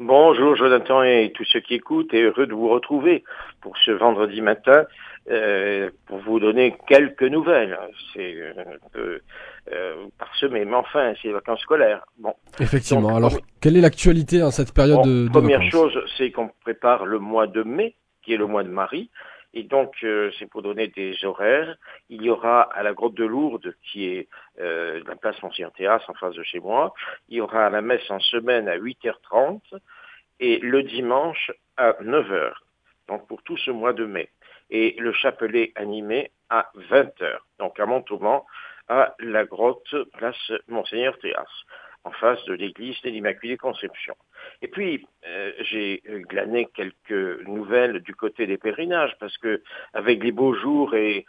Bonjour Jonathan et tous ceux qui écoutent, et heureux de vous retrouver pour ce vendredi matin pour vous donner quelques nouvelles. C'est un peu parsemé, mais enfin, c'est les vacances scolaires. Bon, donc Effectivement. Alors, quelle est l'actualité en cette période de première vacances? chose, c'est qu'on prépare le mois de mai, qui est le mois de Marie, et donc c'est pour donner des horaires. Il y aura à la grotte de Lourdes, qui est la place Monseigneur Théas en face de chez moi, il y aura la messe en semaine à 8h30 et le dimanche à 9 heures, donc pour tout ce mois de mai. Et le chapelet animé à 20 heures, donc à Montauban, à la grotte place Monseigneur Théas, en face de l'église de l'Immaculée Conception. Et puis, j'ai glané quelques nouvelles du côté des pèlerinages, parce que avec les beaux jours et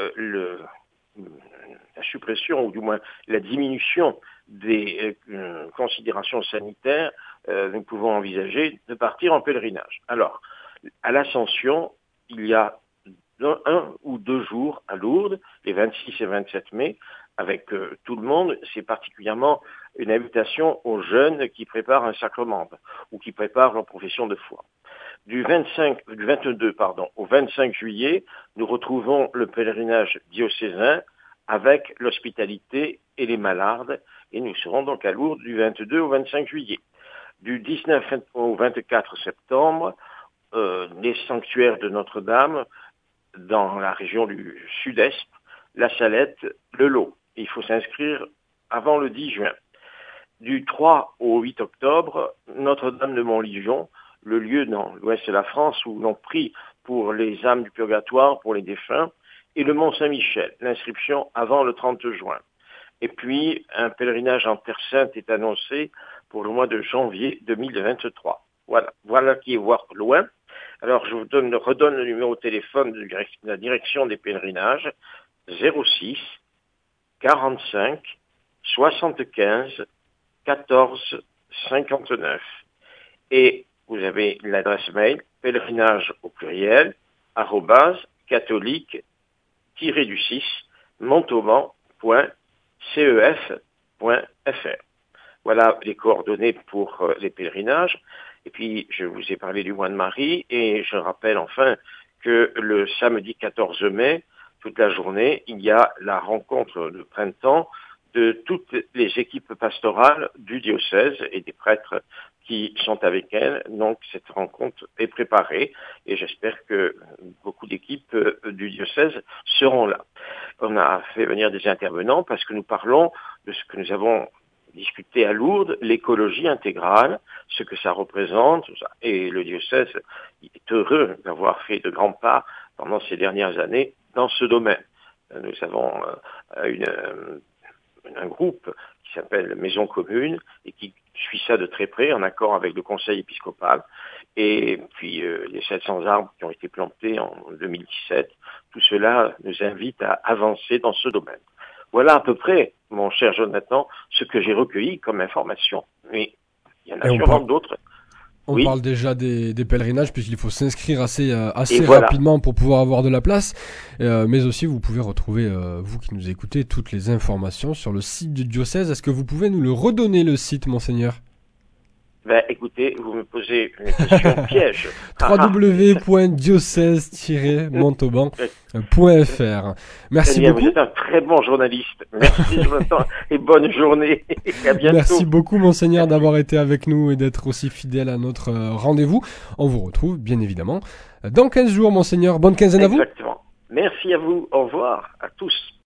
la suppression, ou du moins la diminution des considérations sanitaires, nous pouvons envisager de partir en pèlerinage. Alors, à l'Ascension, il y a un ou deux jours à Lourdes, les 26 et 27 mai, avec tout le monde. C'est particulièrement une invitation aux jeunes qui préparent un sacrement ou qui préparent leur profession de foi. Du 22 au 25 juillet, nous retrouvons le pèlerinage diocésain avec l'hospitalité et les malades, et nous serons donc à Lourdes du 22 au 25 juillet. Du 19 au 24 septembre, les sanctuaires de Notre-Dame dans la région du sud-est, la Salette, le Lot. Il faut s'inscrire avant le 10 juin. Du 3 au 8 octobre, Notre-Dame de Montligeon, le lieu dans l'ouest de la France où l'on prie pour les âmes du purgatoire, pour les défunts, et le Mont-Saint-Michel, l'inscription avant le 30 juin. Et puis, un pèlerinage en Terre Sainte est annoncé pour le mois de janvier 2023. Voilà qui est voir loin. Alors, je vous redonne le numéro de téléphone de la direction des pèlerinages, 06 45 75 14 59. Et vous avez l'adresse mail, pèlerinage au pluriel, @catholique-du-6, montauban.cef.fr. Voilà les coordonnées pour les pèlerinages. Et puis, je vous ai parlé du mois de Marie, et je rappelle enfin que le samedi 14 mai, toute la journée, il y a la rencontre de printemps de toutes les équipes pastorales du diocèse et des prêtres qui sont avec elles. Donc, cette rencontre est préparée, et j'espère que beaucoup d'équipes du diocèse seront là. On a fait venir des intervenants parce que nous parlons de ce que nous avons discuter à Lourdes, l'écologie intégrale, ce que ça représente, et le diocèse est heureux d'avoir fait de grands pas pendant ces dernières années dans ce domaine. Nous avons un groupe qui s'appelle Maison Commune et qui suit ça de très près en accord avec le conseil épiscopal, et puis les 700 arbres qui ont été plantés en 2017, tout cela nous invite à avancer dans ce domaine. Voilà à peu près, mon cher Jonathan, ce que j'ai recueilli comme information. Mais il y en a Et sûrement d'autres. on Oui, parle déjà des pèlerinages, puisqu'il faut s'inscrire et assez voilà. rapidement pour pouvoir avoir de la place. Mais aussi, vous pouvez retrouver, vous qui nous écoutez, toutes les informations sur le site du diocèse. Est-ce que vous pouvez nous le redonner, le site, monseigneur? Ben, écoutez, vous me posez une question piège. www.diocèse-montauban.fr. Très Merci bien, vous beaucoup. êtes un très bon journaliste. Merci Jonathan, et bonne journée. Et à Merci bientôt. beaucoup, monseigneur, Merci. d'avoir été avec nous et d'être aussi fidèle à notre rendez-vous. On vous retrouve, bien évidemment, dans 15 jours, monseigneur. Bonne quinzaine à vous. Exactement. Merci à vous. Au revoir à tous.